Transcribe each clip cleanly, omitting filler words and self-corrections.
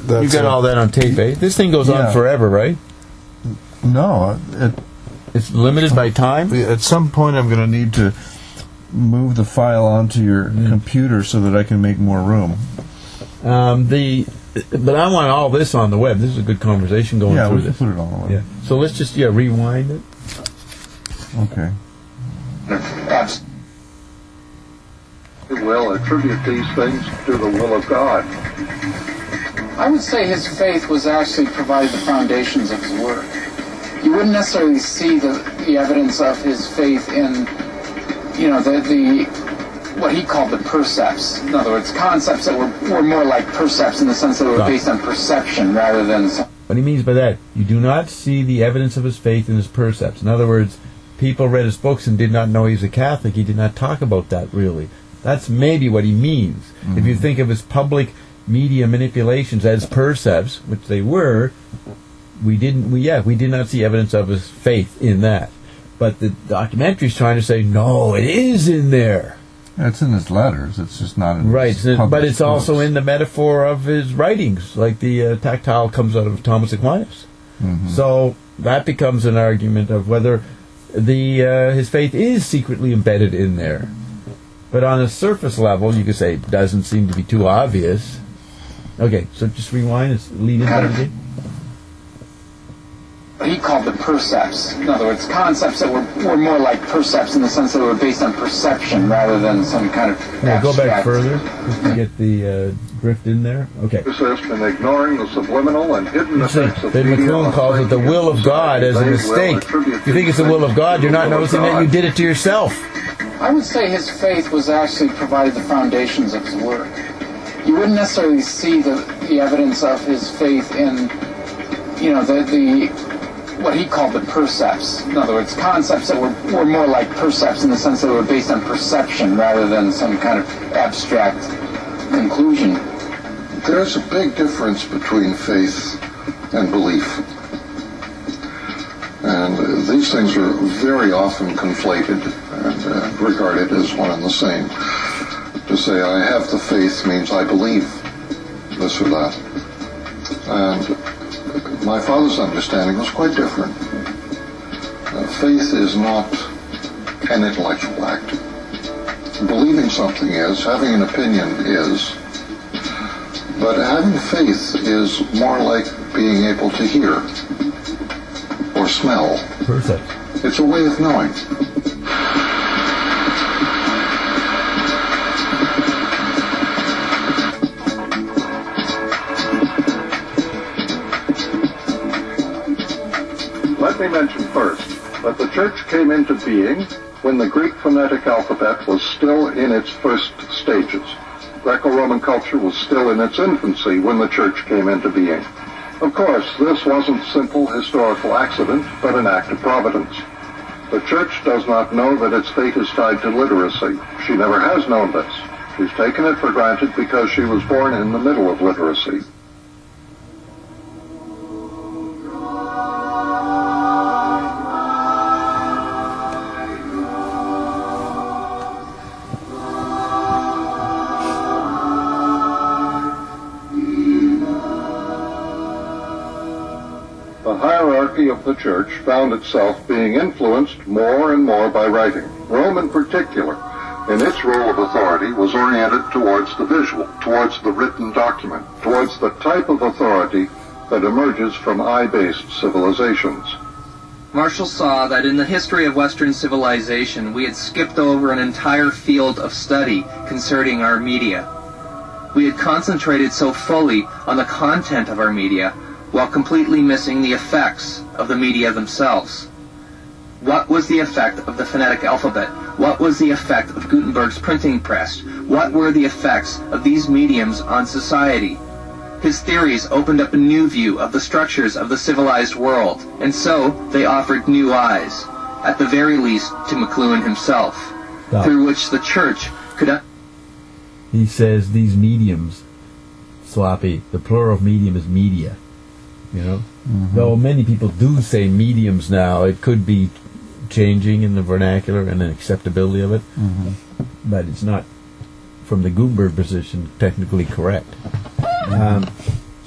You've got all that on tape, eh? This thing goes on forever, right? No, it's limited by time. At some point, I'm going to need to move the file onto your computer so that I can make more room. But I want all this on the web. This is a good conversation going through this. Yeah, we can put it on the web. Yeah. So let's just rewind it. Okay. Will attribute these things to the will of God. I would say his faith was actually provided the foundations of his work. You wouldn't necessarily see the evidence of his faith in, the what he called the percepts. In other words, concepts that were more like percepts in the sense that they were based on perception rather than... What he means by that, you do not see the evidence of his faith in his percepts. In other words, people read his books and did not know he was a Catholic. He did not talk about that, really. That's maybe what he means. Mm-hmm. If you think of his public media manipulations as percepts, which they were, we did not see evidence of his faith in that. But the documentary's trying to say, no, it is in there. It's in his letters. It's just not in his but it's books. Also in the metaphor of his writings, like the tactile comes out of Thomas Aquinas. Mm-hmm. So that becomes an argument of whether his faith is secretly embedded in there. But on a surface level, you could say it doesn't seem to be too obvious. Okay, so just rewind and lead into that again. He called the percepts. In other words, concepts that were more like percepts in the sense that they were based on perception rather than some kind of abstract. Go back further just to get the drift in there. Okay. Persist in ignoring the subliminal and hidden effects of media. McLuhan calls it the will of God as a mistake. If you think it's the will of God, you're not noticing that you did it to yourself. I would say his faith was actually provided the foundations of his work. You wouldn't necessarily see the evidence of his faith in, what he called the percepts. In other words, concepts that were more like percepts in the sense that they were based on perception rather than some kind of abstract conclusion. There's a big difference between faith and belief. And these things are very often conflated and regarded as one and the same. To say I have the faith means I believe this or that. And my father's understanding was quite different. Faith is not an intellectual act. Believing something is, having an opinion is, but having faith is more like being able to hear or smell. Perfect. It's a way of knowing. Let me mention first that the Church came into being when the Greek phonetic alphabet was still in its first stages. Greco-Roman culture was still in its infancy when the Church came into being. Of course, this wasn't simple historical accident, but an act of providence. The Church does not know that its fate is tied to literacy. She never has known this. She's taken it for granted because she was born in the middle of literacy. Of the Church found itself being influenced more and more by writing. Rome in particular, in its role of authority, was oriented towards the visual, towards the written document, towards the type of authority that emerges from eye-based civilizations. Marshall saw that in the history of Western civilization, we had skipped over an entire field of study concerning our media. We had concentrated so fully on the content of our media while completely missing the effects of the media themselves. What was the effect of the phonetic alphabet? What was the effect of Gutenberg's printing press? What were the effects of these mediums on society? His theories opened up a new view of the structures of the civilized world, and so they offered new eyes, at the very least to McLuhan himself, through which the Church could... He says these mediums, Sloppy, the plural of medium is media. Though many people do say mediums now, it could be changing in the vernacular and the acceptability of it, but it's not, from the Gutenberg position, technically correct.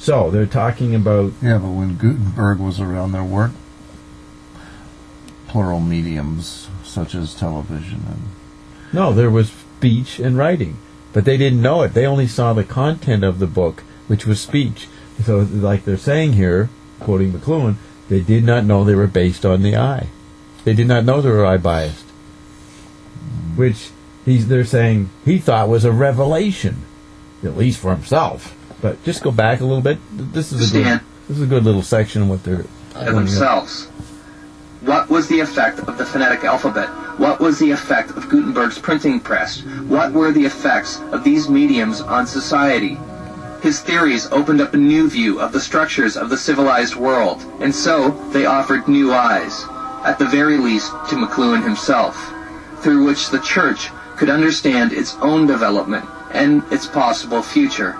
So they're talking about Yeah, but when Gutenberg was around, there weren't plural mediums such as television and no, there was speech and writing, but they didn't know it. They only saw the content of the book, which was speech. So, like they're saying here, quoting McLuhan, they did not know they were based on the eye. They did not know they were eye biased, which they're saying he thought was a revelation, at least for himself. But just go back a little bit. This is a good little section of what they're themselves. What was the effect of the phonetic alphabet? What was the effect of Gutenberg's printing press? What were the effects of these mediums on society? His theories opened up a new view of the structures of the civilized world, and so they offered new eyes, at the very least to McLuhan himself, through which the Church could understand its own development and its possible future.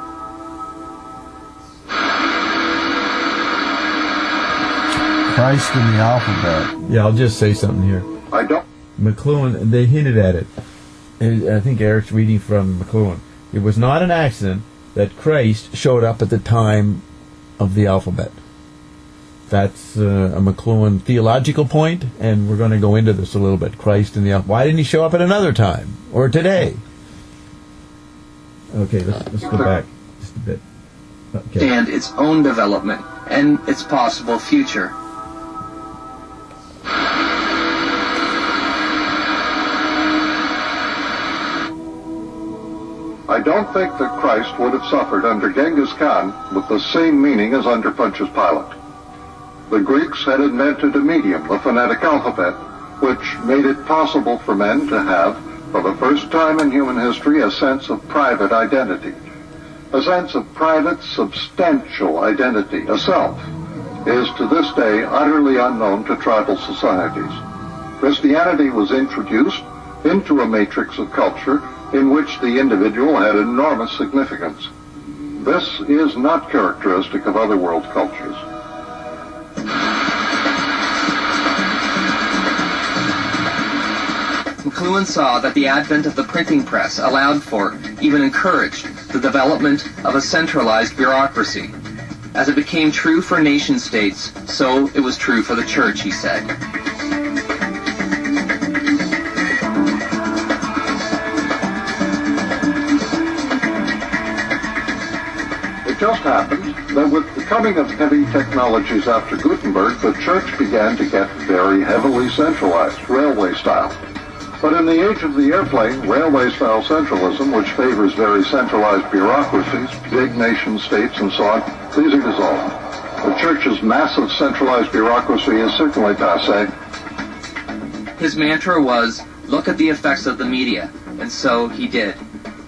Christ in the alphabet. Yeah, I'll just say something here. I don't. McLuhan, they hinted at it. I think Eric's reading from McLuhan. It was not an accident that Christ showed up at the time of the alphabet. That's a McLuhan theological point, and we're going to go into this a little bit. Christ in the alphabet. Why didn't he show up at another time or today? Okay, let's go back just a bit. Okay. And its own development and its possible future. I don't think that Christ would have suffered under Genghis Khan with the same meaning as under Pontius Pilate. The Greeks had invented a medium, the phonetic alphabet, which made it possible for men to have, for the first time in human history, a sense of private identity. A sense of private, substantial identity, a self, is to this day utterly unknown to tribal societies. Christianity was introduced into a matrix of culture in which the individual had enormous significance. This is not characteristic of other world cultures. McLuhan saw that the advent of the printing press allowed for, even encouraged, the development of a centralized bureaucracy. As it became true for nation-states, so it was true for the Church, he said. It just happened that with the coming of heavy technologies after Gutenberg, the Church began to get very heavily centralized, railway style. But in the age of the airplane, railway-style centralism, which favors very centralized bureaucracies, big nation-states, and so on, these are dissolved. The Church's massive centralized bureaucracy is certainly passé. His mantra was, look at the effects of the media, and so he did.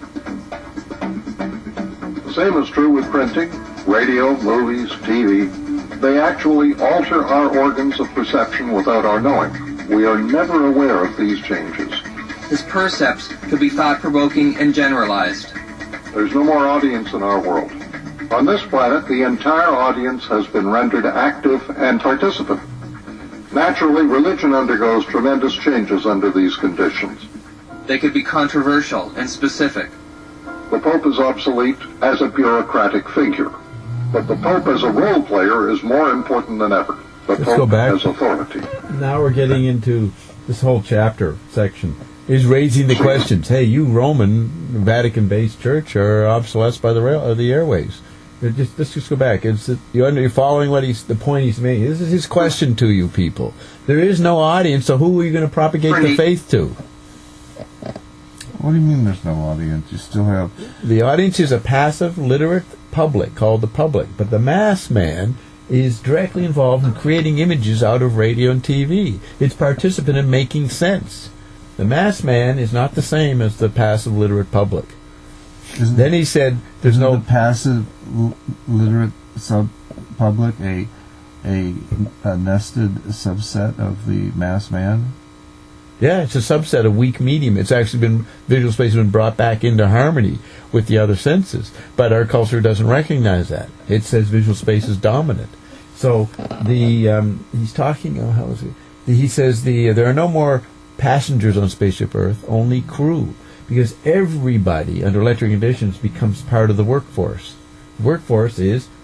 The same is true with printing, radio, movies, TV. They actually alter our organs of perception without our knowing. We are never aware of these changes. His percepts could be thought-provoking and generalized. There's no more audience in our world. On this planet, the entire audience has been rendered active and participant. Naturally, religion undergoes tremendous changes under these conditions. They could be controversial and specific. The Pope is obsolete as a bureaucratic figure, but the Pope as a role player is more important than ever. The Pope has authority. Now we're getting into this whole chapter section. Is raising the questions. Hey, you Roman Vatican-based church are obsolete by the airways. Let's just go back. You're following the point he's making. This is his question to you people. There is no audience, so who are you going to propagate the faith to? What do you mean there's no audience? You still have... The audience is a passive, literate public called the public, but the mass man is directly involved in creating images out of radio and TV. It's participant in making sense. The mass man is not the same as the passive, literate public. Then he said, "There's no the passive, literate public a nested subset of the mass man." Yeah, it's a subset of weak medium. It's actually been, visual space has been brought back into harmony with the other senses. But our culture doesn't recognize that. It says visual space is dominant. So he's talking, he says there are no more passengers on Spaceship Earth, only crew. Because everybody, under electric conditions, becomes part of the workforce. The workforce is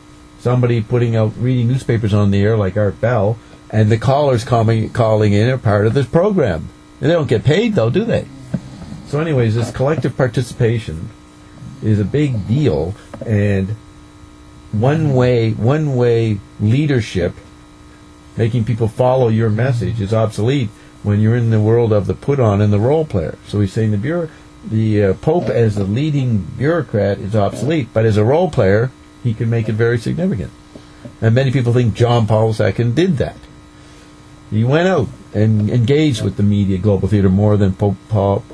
somebody reading newspapers on the air like Art Bell, and the callers calling in are part of this program. And they don't get paid, though, do they? So anyways, this collective participation is a big deal, and one-way leadership, making people follow your message, is obsolete when you're in the world of the put-on and the role player. So he's saying the Pope as the leading bureaucrat is obsolete, but as a role player, he can make it very significant. And many people think John Paul II did that. He went out and engaged with the media, global theater, more than Pope Paul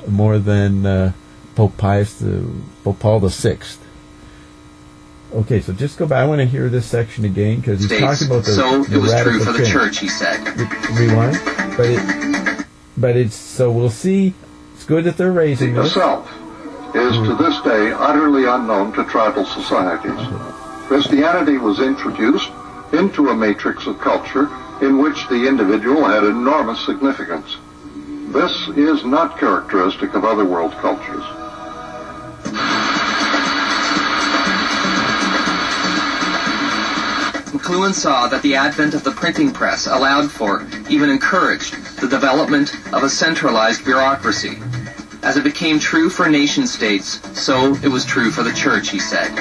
VI. Okay, so just go back. I want to hear this section again because he's talking about the so the it was true radical for the change. church, he said. Rewind, but it's so we'll see. It's good that they're raising this. Itself is to this day utterly unknown to tribal societies. Christianity was introduced into a matrix of culture in which the individual had enormous significance. This is not characteristic of other world cultures. McLuhan saw that the advent of the printing press allowed for, even encouraged, the development of a centralized bureaucracy. As it became true for nation-states, so it was true for the church, he said.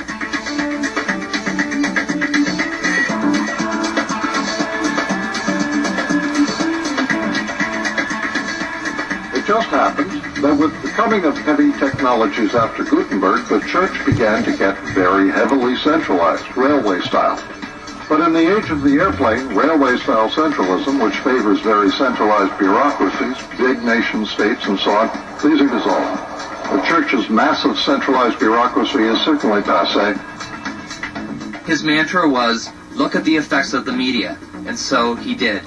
It just happened that with the coming of heavy technologies after Gutenberg, the church began to get very heavily centralized, railway style. But in the age of the airplane, railway-style centralism, which favors very centralized bureaucracies, big nation-states, and so on, these are dissolved. The church's massive centralized bureaucracy is certainly passé. His mantra was, look at the effects of the media, and so he did.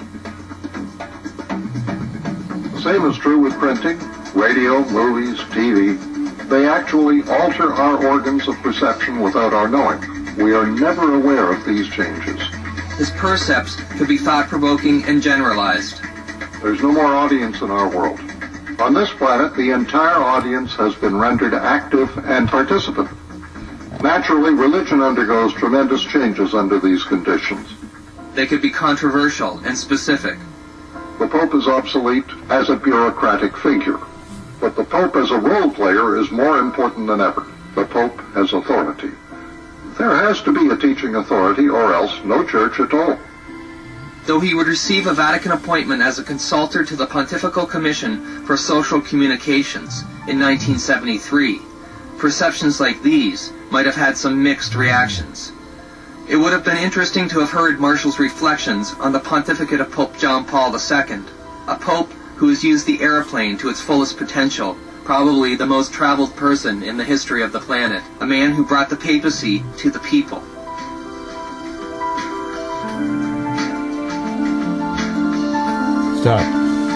The same is true with printing, radio, movies, TV. They actually alter our organs of perception without our knowing. We are never aware of these changes. His percepts could be thought-provoking and generalized. There's no more audience in our world. On this planet, the entire audience has been rendered active and participant. Naturally, religion undergoes tremendous changes under these conditions. They could be controversial and specific. The Pope is obsolete as a bureaucratic figure, but the Pope as a role player is more important than ever. The Pope has authority. There has to be a teaching authority, or else no church at all. Though he would receive a Vatican appointment as a consultor to the Pontifical Commission for Social Communications in 1973, perceptions like these might have had some mixed reactions. It would have been interesting to have heard Marshall's reflections on the pontificate of Pope John Paul II, a pope who has used the airplane to its fullest potential, probably the most traveled person in the history of the planet, a man who brought the papacy to the people. Stop.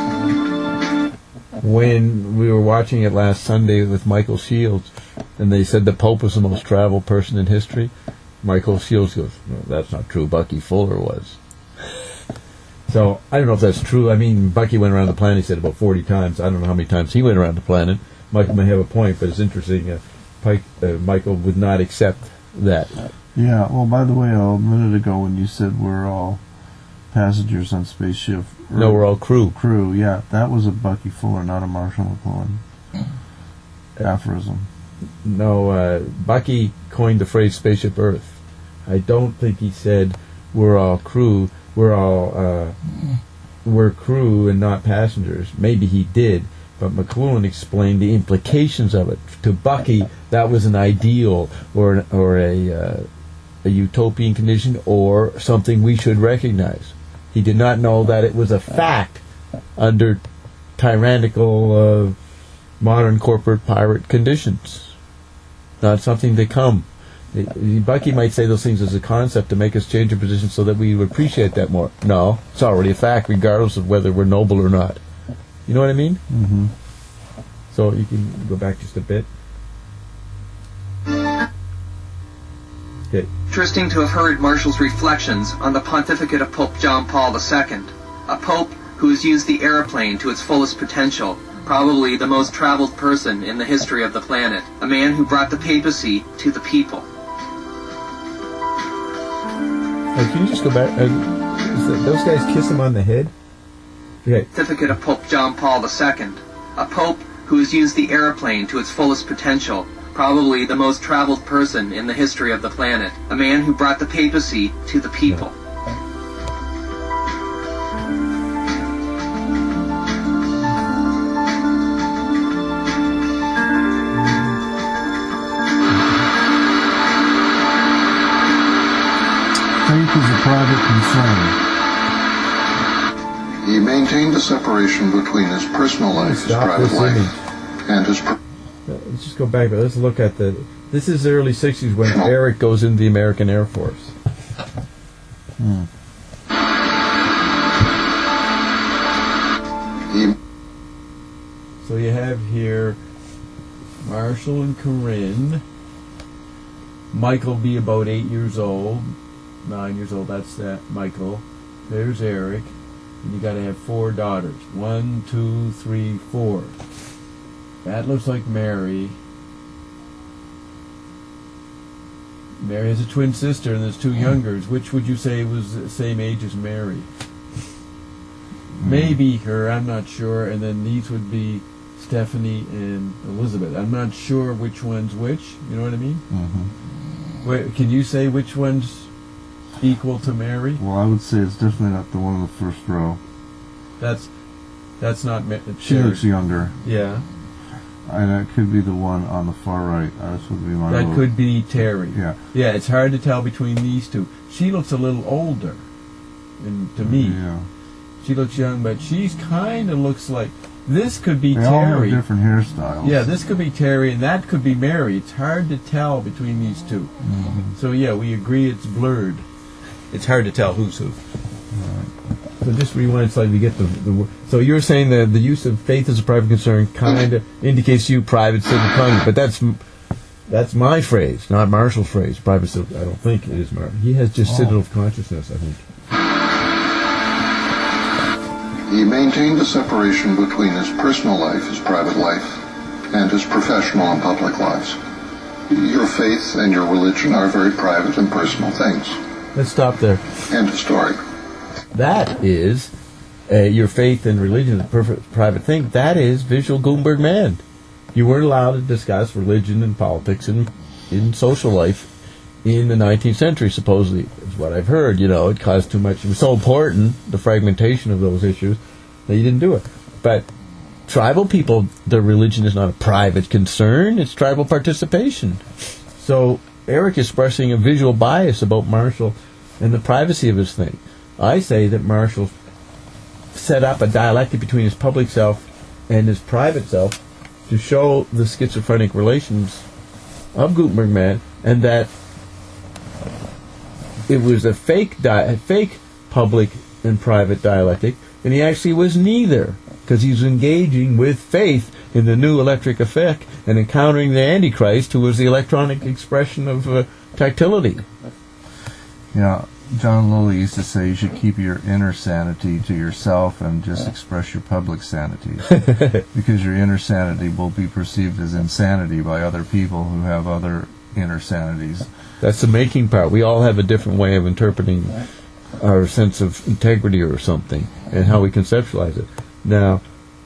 When we were watching it last Sunday with Michael Shields, and they said the Pope was the most traveled person in history, Michael Shields goes, no, that's not true, Bucky Fuller was. So, I don't know if that's true. I mean, Bucky went around the planet, he said, about 40 times. I don't know how many times he went around the planet. Michael may have a point, but it's interesting. Michael would not accept that. Yeah, well, by the way, a minute ago when you said we're all passengers on spaceship... No, we're all crew. Crew, yeah. That was a Bucky Fuller, not a Marshall McLuhan aphorism. No, Bucky coined the phrase Spaceship Earth. I don't think he said we're all crew. We're crew and not passengers. Maybe he did, but McLuhan explained the implications of it. To Bucky, that was an ideal or a utopian condition or something we should recognize. He did not know that it was a fact under tyrannical modern corporate pirate conditions. Not something to come. Bucky might say those things as a concept to make us change our position so that we would appreciate that more. No, it's already a fact regardless of whether we're noble or not. You know what I mean? Mm-hmm. So you can go back just a bit. Okay. Interesting to have heard Marshall's reflections on the pontificate of Pope John Paul II, a pope who has used the airplane to its fullest potential, probably the most traveled person in the history of the planet, a man who brought the papacy to the people. Can you just go back? Those guys kiss him on the head? Okay. Certificate of Pope John Paul II, a pope who has used the airplane to its fullest potential, probably the most traveled person in the history of the planet, a man who brought the papacy to the people. Faith is a private concern. He maintained a separation between his personal life, his private life, and his... Let's just go back. Let's look at this is the early 60s when Eric goes into the American Air Force. So you have here Marshall and Corinne. Michael be about 8 years old. 9 years old, that's that Michael. There's Eric. And you got to have 4 daughters. 1, 2, 3, 4. That looks like Mary. Mary has a twin sister, and there's 2 youngers. Which would you say was the same age as Mary? Maybe her, I'm not sure. And then these would be Stephanie and Elizabeth. I'm not sure which one's which. You know what I mean? Mm-hmm. Wait, can you say which one's equal to Mary? Well, I would say it's definitely not the one in the first row. That's not She looks younger. Yeah. And that could be the one on the far right. This would be my That could be Terry. Yeah. Yeah, it's hard to tell between these two. She looks a little older, and to me. Yeah. She looks young, but she's kind of looks like... This could be They all have Terry. different hairstyles. Yeah, this could be Terry, and that could be Mary. It's hard to tell between these two. Mm-hmm. So, yeah, we agree it's blurred. It's hard to tell who's who. So just rewind slightly to get the so you're saying that the use of faith as a private concern kind of indicates you private civil conduct, but that's my phrase, not Marshall's phrase. Private civil, I don't think it is Marshall. He has just citadel of consciousness, I think. He maintained a separation between his personal life, his private life, and his professional and public lives. Your faith and your religion are very private and personal things. Let's stop there. End of story. That is your faith and religion, a perfect private thing. That is visual Gutenberg man. You weren't allowed to discuss religion and politics in social life in the 19th century, supposedly, is what I've heard. You know, it caused too much. It was so important, the fragmentation of those issues, that you didn't do it. But tribal people, their religion is not a private concern. It's tribal participation. So Eric is expressing a visual bias about Marshall and the privacy of his thing. I say that Marshall set up a dialectic between his public self and his private self to show the schizophrenic relations of Gutenberg man, and that it was a fake public and private dialectic, and he actually was neither, because he's engaging with faith in the new electric effect and encountering the Antichrist, who was the electronic expression of tactility. Yeah. John Lilly used to say you should keep your inner sanity to yourself and just express your public sanity. Because your inner sanity will be perceived as insanity by other people who have other inner sanities. That's the making part. We all have a different way of interpreting our sense of integrity or something and how we conceptualize it. Now,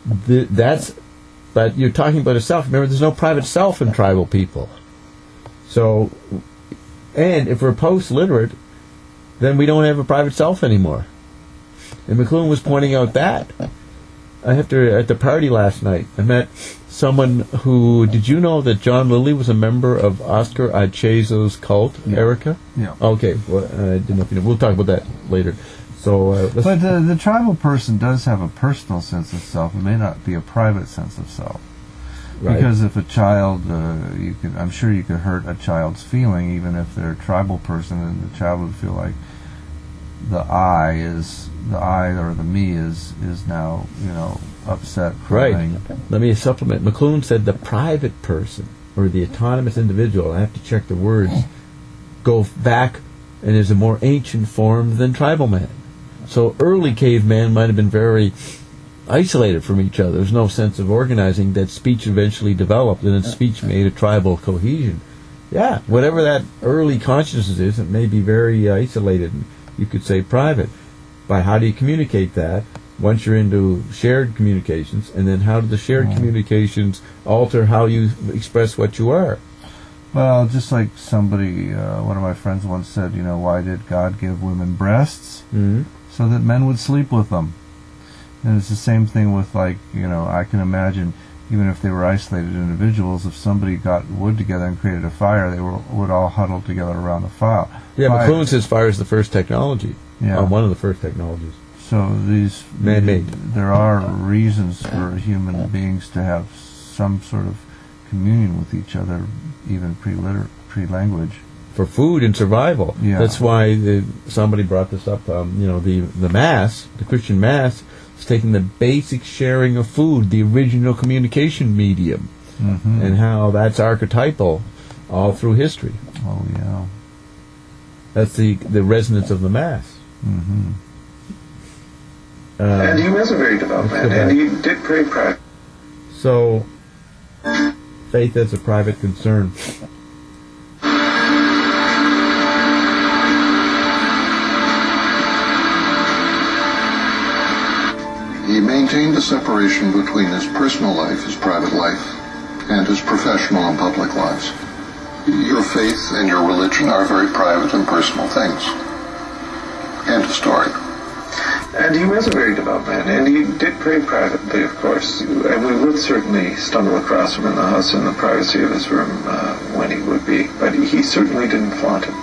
but you're talking about a self. Remember, there's no private self in tribal people. So, and if we're post-literate, then we don't have a private self anymore. And McLuhan was pointing out that. At the party last night, I met someone who... Did you know that John Lilly was a member of Oscar Achezo's cult, Erica? Yeah. Okay, well, I didn't know if you know. We'll talk about that later. So, but the tribal person does have a personal sense of self. It may not be a private sense of self. Right. Because if a child, I'm sure you could hurt a child's feeling, even if they're a tribal person, and the child would feel like the I or the me is now, upset. Right. Let me supplement. McLuhan said the private person or the autonomous individual, I have to check the words, go back and is a more ancient form than tribal man. So early caveman might have been very isolated from each other. There's no sense of organizing. That speech eventually developed, and then speech made a tribal cohesion. Yeah, whatever that early consciousness is, it may be very isolated. you could say private. But how do you communicate that once you're into shared communications? And then how do the shared communications alter how you express what you are? Well, just like somebody, one of my friends once said, why did God give women breasts? Mm-hmm. So that men would sleep with them. And it's the same thing with, I can imagine, even if they were isolated individuals, if somebody got wood together and created a fire, they would all huddle together around the fire. Yeah, McLuhan says fire is the first technology. Yeah. One of the first technologies. So these man-made. There are reasons for human beings to have some sort of communion with each other, even pre-language. For food and survival. Yeah. That's why somebody brought this up. The Mass, the Christian Mass, is taking the basic sharing of food, the original communication medium, and how that's archetypal all through history. Oh yeah. That's the resonance of the Mass. Mm-hmm. And he was a very devout man, and he did pray private. So, faith as a private concern. He maintained a separation between his personal life, his private life, and his professional and public lives. Your faith and your religion are very private and personal things. End of story. And he was a very devout man, and he did pray privately, of course. And we would certainly stumble across him in the house in the privacy of his room when he would be. But he certainly didn't flaunt it.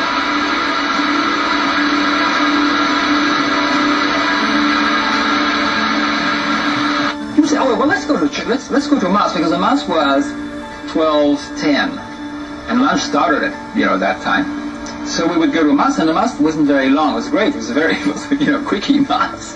You say, oh, well, let's go to Mass, because the Mass was 12:10, and lunch started at that time. So we would go to Mass, and the Mass wasn't very long. It was great. It was a quickie Mass.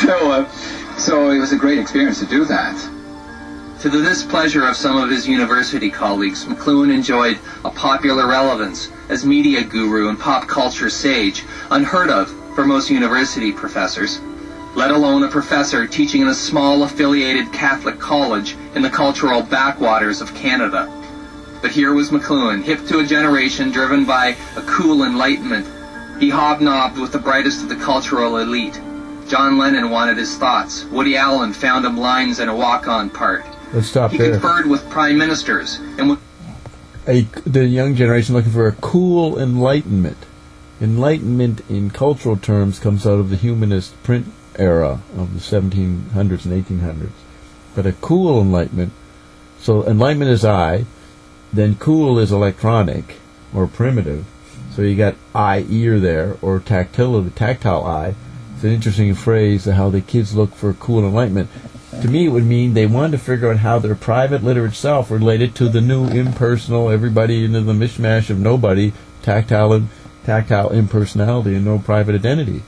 So it was a great experience to do that. To the displeasure of some of his university colleagues, McLuhan enjoyed a popular relevance as media guru and pop culture sage, unheard of for most university professors, let alone a professor teaching in a small affiliated Catholic college in the cultural backwaters of Canada. But here was McLuhan, hip to a generation driven by a cool enlightenment. He hobnobbed with the brightest of the cultural elite. John Lennon wanted his thoughts. Woody Allen found him lines and a walk-on part. Let's stop He there. conferred with prime ministers and The young generation looking for a cool enlightenment. Enlightenment in cultural terms comes out of the humanist print era of the 1700s and 1800s. But a cool enlightenment, so enlightenment is I, then cool is electronic or primitive. So you got eye, ear there, or tactile eye. It's an interesting phrase, how the kids look for cool enlightenment. To me, it would mean they wanted to figure out how their private literate self related to the new impersonal, everybody into the mishmash of nobody, tactile impersonality and no private identity.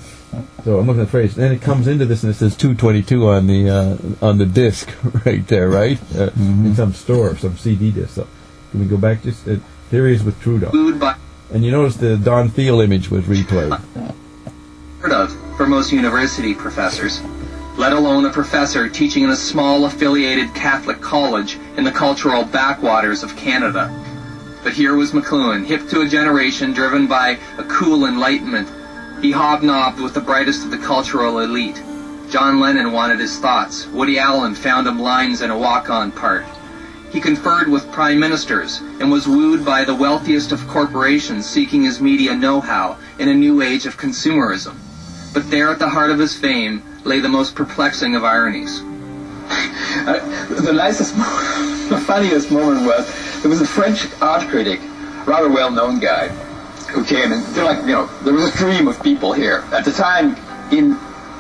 So I'm looking at the phrase. Then it comes into this and it says 222 on the disc right there, right? In some store, some CD disc. So can we go back just? Here he is with Trudeau. And you notice the Don Thiel image was replayed. Heard of for most university professors, let alone a professor teaching in a small affiliated Catholic college in the cultural backwaters of Canada. But here was McLuhan, hip to a generation driven by a cool enlightenment. He hobnobbed with the brightest of the cultural elite. John Lennon wanted his thoughts. Woody Allen found him lines and a walk-on part. He conferred with prime ministers and was wooed by the wealthiest of corporations seeking his media know-how in a new age of consumerism. But there at the heart of his fame lay the most perplexing of ironies. The nicest, the funniest moment was, there was a French art critic, rather well-known guy, who came and there was a stream of people here. At the time, in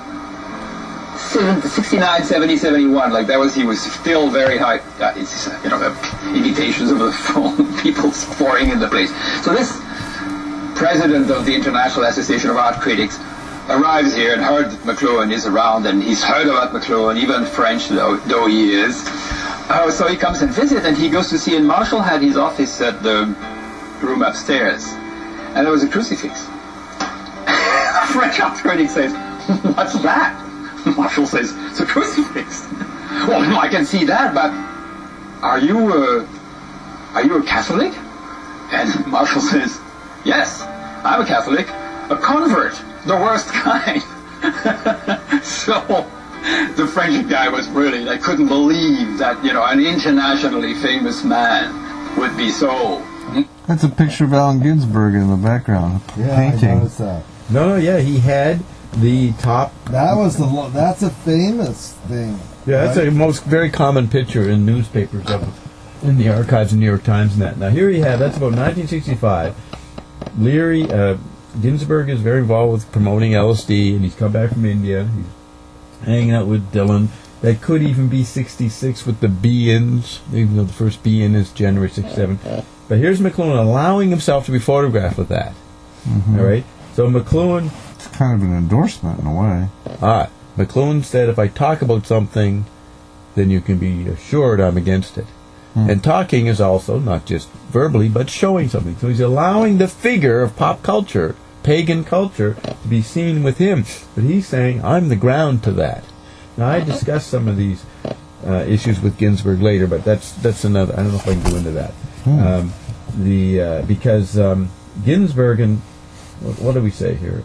69, 70, 71, he was still very high, invitations of the phone, people pouring in the place. So this president of the International Association of Art Critics arrives here and heard that McLuhan is around, and he's heard about McLuhan, even French though he is. So he comes and visits, and he goes to see, and Marshall had his office at the room upstairs, and there was a crucifix. The French art critic says, "What's that?" Marshall says, "It's a crucifix." "Well, no, I can see that, but are you a Catholic?" And Marshall says, "Yes, I'm a Catholic. a convert, the worst kind. So the French guy was brilliant. I couldn't believe that, an internationally famous man would be so. That's a picture of Allen Ginsberg in the background, painting. I noticed that. No, yeah, he had the top. That's a famous thing. Yeah, that's a very common picture in newspapers in the archives of New York Times and that. Now here you have, that's about 1965. Leary, Ginsberg is very involved with promoting LSD, and he's come back from India. He's hanging out with Dylan. That could even be 66 with the be-ins, even though the first be-in is January 67. But here's McLuhan allowing himself to be photographed with that. Mm-hmm. All right? So McLuhan... It's kind of an endorsement in a way. McLuhan said, if I talk about something, then you can be assured I'm against it. And talking is also not just verbally, but showing something. So he's allowing the figure of pop culture, pagan culture, to be seen with him. But he's saying, I'm the ground to that. Now, I discussed some of these issues with Ginsberg later, but that's another. I don't know if I can go into that. Because Ginsberg and what do we say here?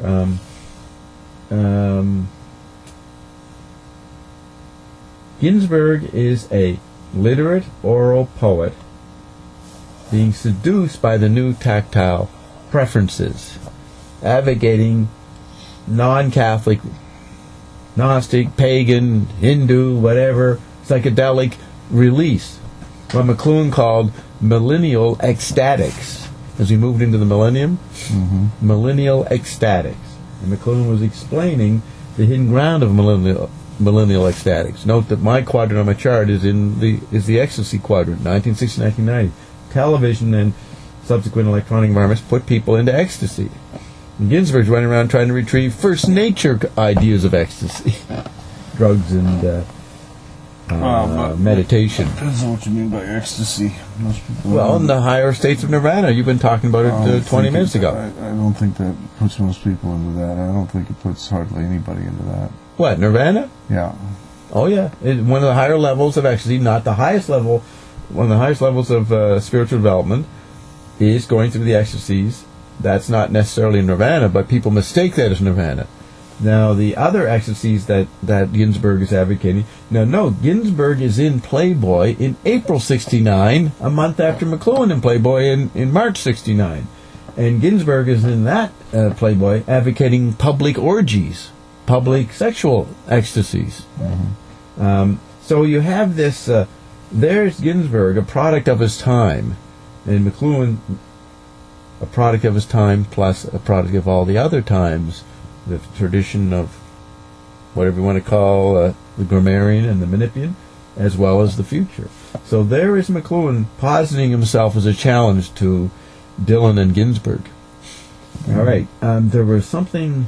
Ginsberg is a literate oral poet being seduced by the new tactile preferences, advocating non-Catholic, Gnostic, pagan, Hindu, whatever, psychedelic release. What McLuhan called millennial ecstatics. As we moved into the millennium, millennial ecstatics. And McLuhan was explaining the hidden ground of millennial ecstatics. Note that my quadrant on my chart is the ecstasy quadrant, 1960-1990. Television and subsequent electronic environments put people into ecstasy. And Ginsberg's running around trying to retrieve first nature ideas of ecstasy, drugs and meditation. Depends on what you mean by ecstasy. Most people. Well, in the higher states of nirvana, you've been talking about it 20 minutes ago. I don't think that puts most people into that. I don't think it puts hardly anybody into that. What, nirvana? Yeah. Oh, yeah. It's one of the higher levels of ecstasy, not the highest level. One of the highest levels of spiritual development is going through the ecstasies. That's not necessarily nirvana, but people mistake that as nirvana. Now, the other ecstasies that Ginsberg is advocating... Now, no, Ginsberg is in Playboy in April 69, a month after McLuhan in Playboy in March 69. And Ginsberg is in that Playboy advocating public orgies, public sexual ecstasies. So you have this... there's Ginsberg, a product of his time, and McLuhan, a product of his time plus a product of all the other times, the tradition of whatever you want to call the grammarian and the Menippean, as well as the future. So there is McLuhan positing himself as a challenge to Dylan and Ginsberg. All right. There was something...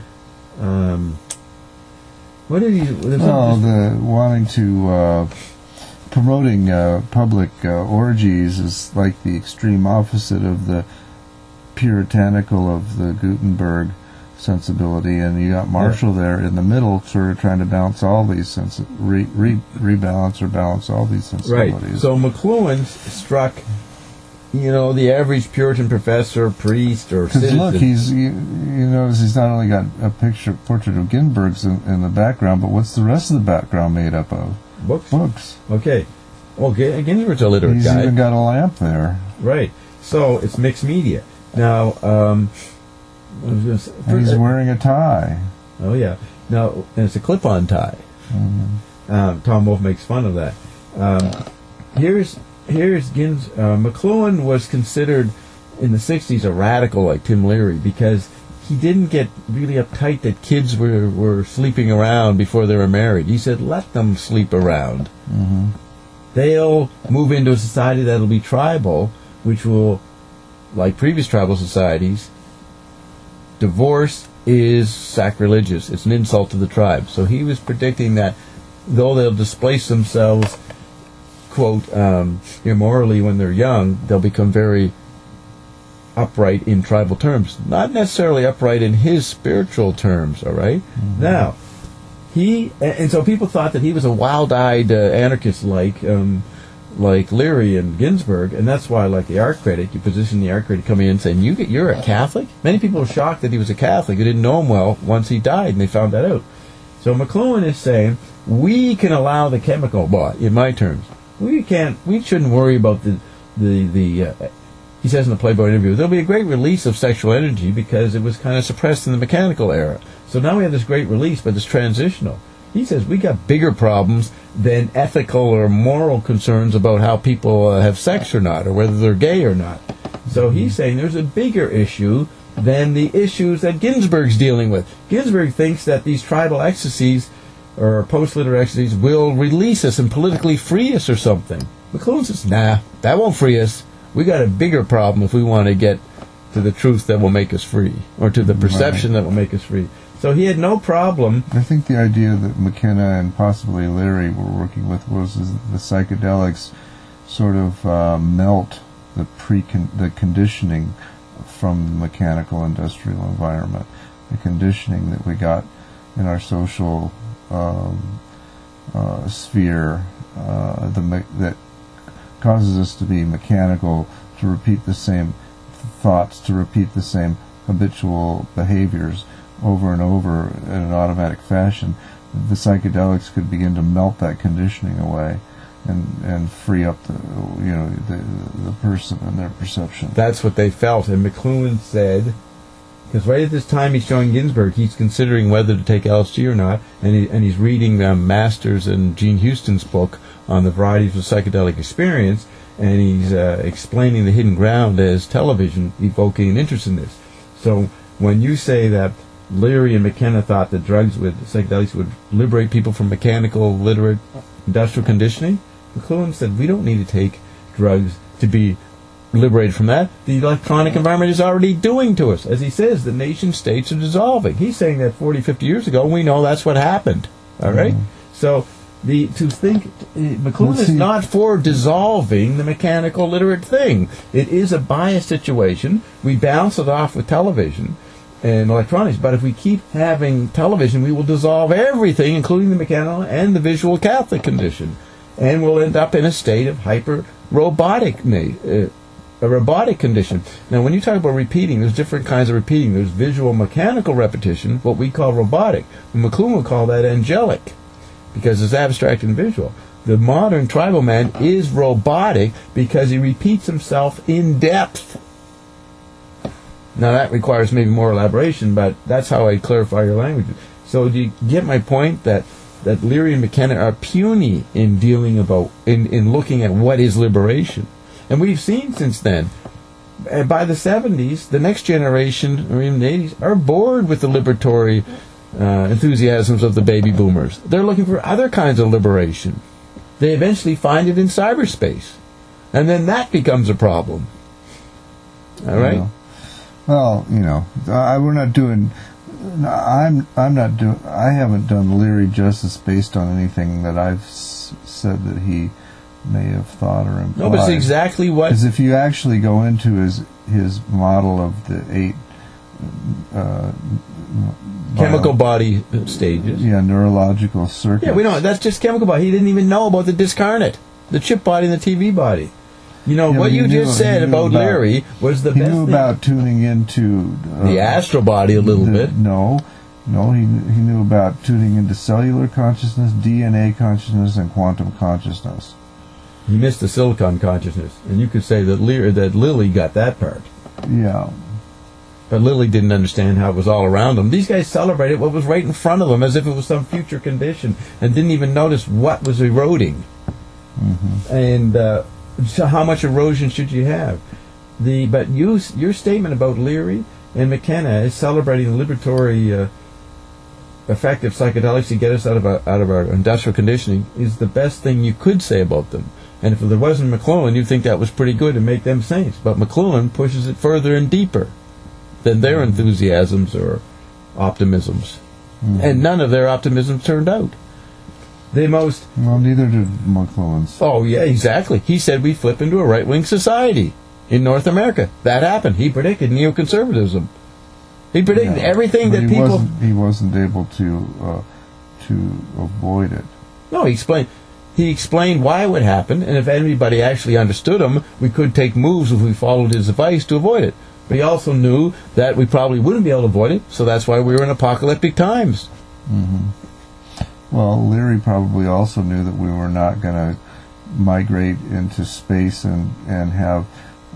what did he... the wanting to... promoting public orgies is like the extreme opposite of the puritanical of the Gutenberg sensibility, and you got Marshall there in the middle, sort of trying to balance all these rebalance or balance all these sensibilities. Right. So McLuhan struck, the average Puritan professor, priest, or citizen. Look, you notice he's not only got a portrait of Ginsberg's in the background, but what's the rest of the background made up of? Books. Okay. Well, Ginsberg's a literate He's guy. He's even got a lamp there. Right. So it's mixed media. Now, and he's wearing a tie. Oh, yeah. Now, and it's a clip-on tie. Tom Wolfe makes fun of that. Here's McLuhan was considered in the 60s a radical like Tim Leary because he didn't get really uptight that kids were sleeping around before they were married. He said, let them sleep around. They'll move into a society that'll be tribal, which will, like previous tribal societies, divorce is sacrilegious. It's an insult to the tribe. So he was predicting that though they'll displace themselves, quote, immorally when they're young, they'll become very upright in tribal terms. Not necessarily upright in his spiritual terms, all right? Now, and so people thought that he was a wild-eyed anarchist like like Leary and Ginsburg, and that's why, like the art critic, you position the art critic coming in saying, you're a Catholic? Many people were shocked that he was a Catholic who didn't know him well once he died, and they found that out. So McLuhan is saying, we can allow the chemical, in my terms, we shouldn't worry about he says in the Playboy interview, there'll be a great release of sexual energy because it was kind of suppressed in the mechanical era. So now we have this great release, but it's transitional. He says we got bigger problems than ethical or moral concerns about how people have sex or not, or whether they're gay or not. So he's saying there's a bigger issue than the issues that Ginsburg's dealing with. Ginsburg thinks that these tribal ecstasies or post-literary ecstasies will release us and politically free us or something. McLuhan says, nah, that won't free us. We got a bigger problem if we want to get to the truth that will make us free, or to the perception that will make us free. So he had no problem. I think the idea that McKenna and possibly Leary were working with was the psychedelics sort of melt the conditioning from the mechanical industrial environment, the conditioning that we got in our social sphere that causes us to be mechanical, to repeat the same thoughts, to repeat the same habitual behaviors over and over in an automatic fashion. The psychedelics could begin to melt that conditioning away and free up the person and their perception. That's what they felt, and McLuhan said, because right at this time he's showing Ginsburg, he's considering whether to take LSD or not, and he's reading Masters and Gene Houston's book on the varieties of psychedelic experience, and he's explaining the hidden ground as television, evoking an interest in this. So when you say that Leary and McKenna thought that psychedelics would liberate people from mechanical, literate, industrial conditioning, McLuhan said we don't need to take drugs to be liberated from that. The electronic environment is already doing to us. As he says, the nation states are dissolving. He's saying that 40, 50 years ago, we know that's what happened. All right? So McLuhan is not for dissolving the mechanical literate thing. It is a biased situation. We bounce it off with television and electronics, but if we keep having television, we will dissolve everything, including the mechanical and the visual Catholic condition, and we'll end up in a state of hyper-robotic a robotic condition. Now, when you talk about repeating, there's different kinds of repeating. There's visual mechanical repetition, what we call robotic. And McLuhan would call that angelic, because it's abstract and visual. The modern tribal man is robotic because he repeats himself in depth. Now, that requires maybe more elaboration, but that's how I clarify your language. So do you get my point that Leary and McKenna are puny in dealing in looking at what is liberation? And we've seen since then, by the 70s, the next generation, or even the 80s, are bored with the liberatory enthusiasms of the baby boomers. They're looking for other kinds of liberation. They eventually find it in cyberspace. And then that becomes a problem. All right? Yeah. Well, we're not doing... I haven't done Leary justice based on anything that I've said that he may have thought or implied. No, but it's exactly what... Because if you actually go into his model of the 8 chemical body stages. Yeah, neurological circuits. Yeah, we know. That's just chemical body. He didn't even know about the discarnate, the chip body and the TV body. What you just said about Leary was the best thing. He knew about tuning into... the astral body a little bit. No, he knew about tuning into cellular consciousness, DNA consciousness, and quantum consciousness. He missed the silicon consciousness, and you could say that Lilly got that part. Yeah. But Lilly didn't understand how it was all around them. These guys celebrated what was right in front of them as if it was some future condition, and didn't even notice what was eroding. Mm-hmm. And so how much erosion should you have? But your statement about Leary and McKenna is celebrating the liberatory effect of psychedelics to get us out of our industrial conditioning is the best thing you could say about them. And if there wasn't McLuhan, you'd think that was pretty good and make them saints. But McLuhan pushes it further and deeper than their enthusiasms or optimisms. Mm-hmm. And none of their optimisms turned out. Well, neither did McLuhan's. Oh, yeah, exactly. He said we flip into a right-wing society in North America. That happened. He predicted neoconservatism. He predicted everything that people... He wasn't able to avoid it. No, he explained... he explained why it would happen, and if anybody actually understood him, we could take moves if we followed his advice to avoid it. But he also knew that we probably wouldn't be able to avoid it, so that's why we were in apocalyptic times. Mm-hmm. Well, Leary probably also knew that we were not going to migrate into space and have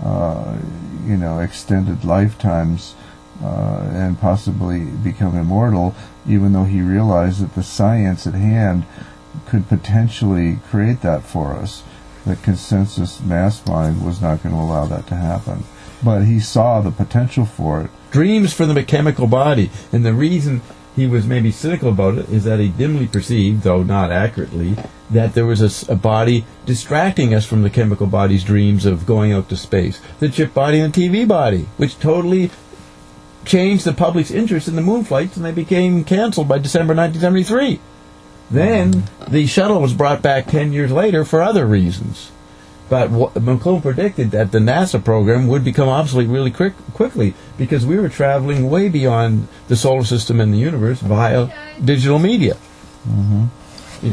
extended lifetimes and possibly become immortal, even though he realized that the science at hand could potentially create that for us. The consensus mass mind was not going to allow that to happen. But he saw the potential for it. Dreams for the mechanical body. And the reason he was maybe cynical about it is that he dimly perceived, though not accurately, that there was a body distracting us from the chemical body's dreams of going out to space. The chip body and the TV body, which totally changed the public's interest in the moon flights, and they became canceled by December 1973. Then the shuttle was brought back 10 years later for other reasons. But McLuhan predicted that the NASA program would become obsolete really quickly because we were traveling way beyond the solar system and the universe via digital media. Mm-hmm. Yeah.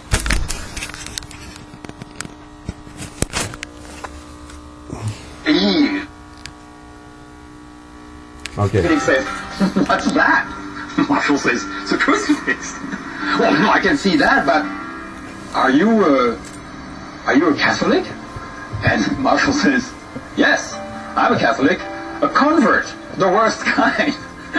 Okay. He says, "What's that?" Marshall says, "It's a crucifix." "Well, no, I can see that, but are you a Catholic?" And Marshall says, "Yes, I'm a Catholic, a convert, the worst kind."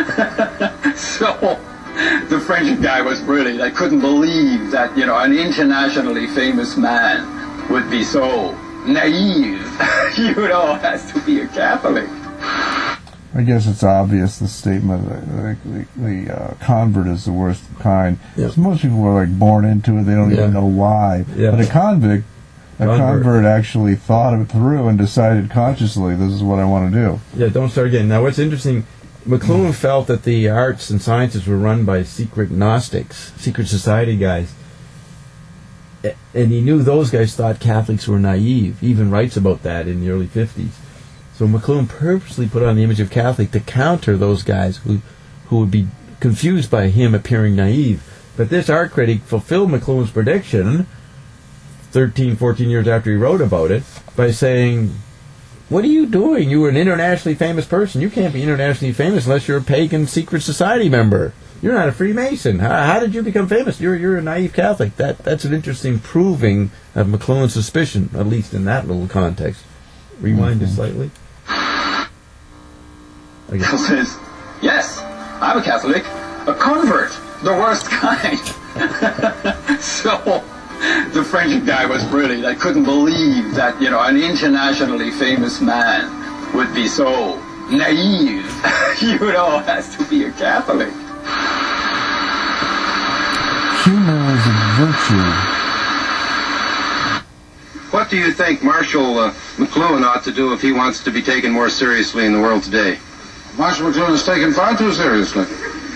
So the French guy was brilliant. I couldn't believe that, an internationally famous man would be so naive, as to be a Catholic. I guess it's obvious, the statement that the convert is the worst kind. Yep. Most people are born into it, they don't even know why. Yeah. But a convert actually thought it through and decided consciously, this is what I want to do. Yeah, don't start again. Now, what's interesting, McLuhan felt that the arts and sciences were run by secret Gnostics, secret society guys. And he knew those guys thought Catholics were naive. He even writes about that in the early 50s. So McLuhan purposely put on the image of Catholic to counter those guys who would be confused by him appearing naive. But this art critic fulfilled McLuhan's prediction 13, 14 years after he wrote about it by saying, "What are you doing? You were an internationally famous person. You can't be internationally famous unless you're a pagan secret society member. You're not a Freemason. How did you become famous? You're a naive Catholic." That's an interesting proving of McLuhan's suspicion, at least in that little context. Rewind it slightly. Marshall says, "Yes, I'm a Catholic, a convert, the worst kind." So the French guy was brilliant. I couldn't believe that, an internationally famous man would be so naive, as to be a Catholic. Humor is a virtue. What do you think Marshall McLuhan ought to do if he wants to be taken more seriously in the world today? Marshall McLuhan is taken far too seriously.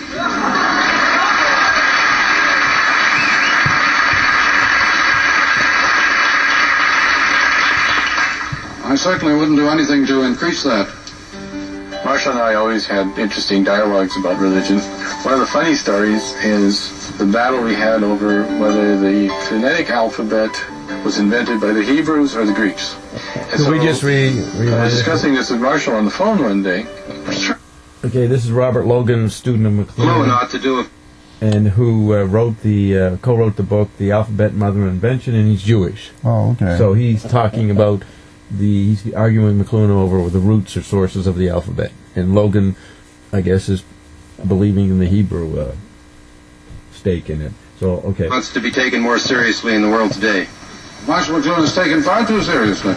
I certainly wouldn't do anything to increase that. Marshall and I always had interesting dialogues about religion. One of the funny stories is the battle we had over whether the phonetic alphabet was invented by the Hebrews or the Greeks. And Could we just I was discussing this with Marshall on the phone one day. Okay, this is Robert Logan, student of McLuhan, ought to do and who co-wrote the book, The Alphabet Mother Invention, and he's Jewish. Oh, okay. So he's talking about he's arguing McLuhan over the roots or sources of the alphabet. And Logan, I guess, is believing in the Hebrew stake in it. So, okay. Wants to be taken more seriously in the world today. Marshall McLuhan is taken far too seriously.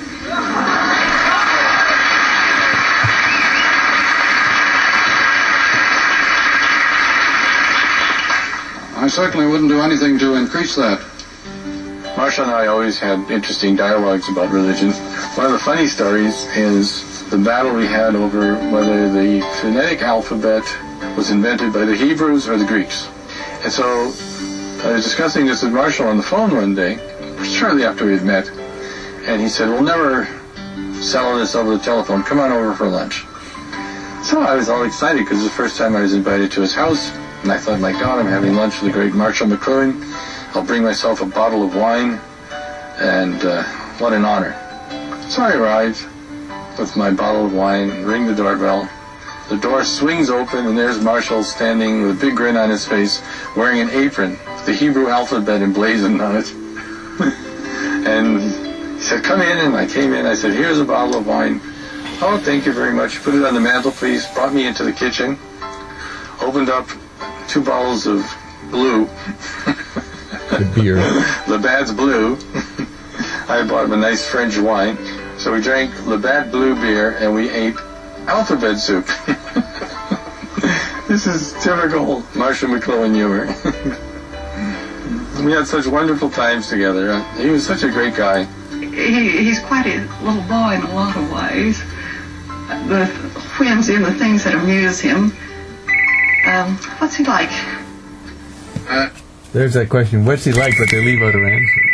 I certainly wouldn't do anything to increase that. Marshall and I always had interesting dialogues about religion. One of the funny stories is the battle we had over whether the phonetic alphabet was invented by the Hebrews or the Greeks. And so I was discussing this with Marshall on the phone one day, shortly after we had met, and he said, "We'll never settle this over the telephone. Come on over for lunch." So I was all excited because it was the first time I was invited to his house, and I thought, my God, I'm having lunch with the great Marshall McLuhan. I'll bring myself a bottle of wine, and what an honor. So I arrive with my bottle of wine, ring the doorbell. The door swings open, and there's Marshall standing with a big grin on his face, wearing an apron with the Hebrew alphabet emblazoned on it. And he said, "Come in," and I came in. I said, "Here's a bottle of wine." "Oh, thank you very much." Put it on the mantelpiece, brought me into the kitchen, opened up 2 bottles of blue. The beer. Labatt's Blue. I bought him a nice French wine. So we drank Labatt Blue beer, and we ate alphabet soup. This is typical Marshall McLuhan humor. We had such wonderful times together. He was such a great guy. He's quite a little boy in a lot of ways. The whimsy and the things that amuse him. What's he like? There's that question. What's he like? But they leave out her answer.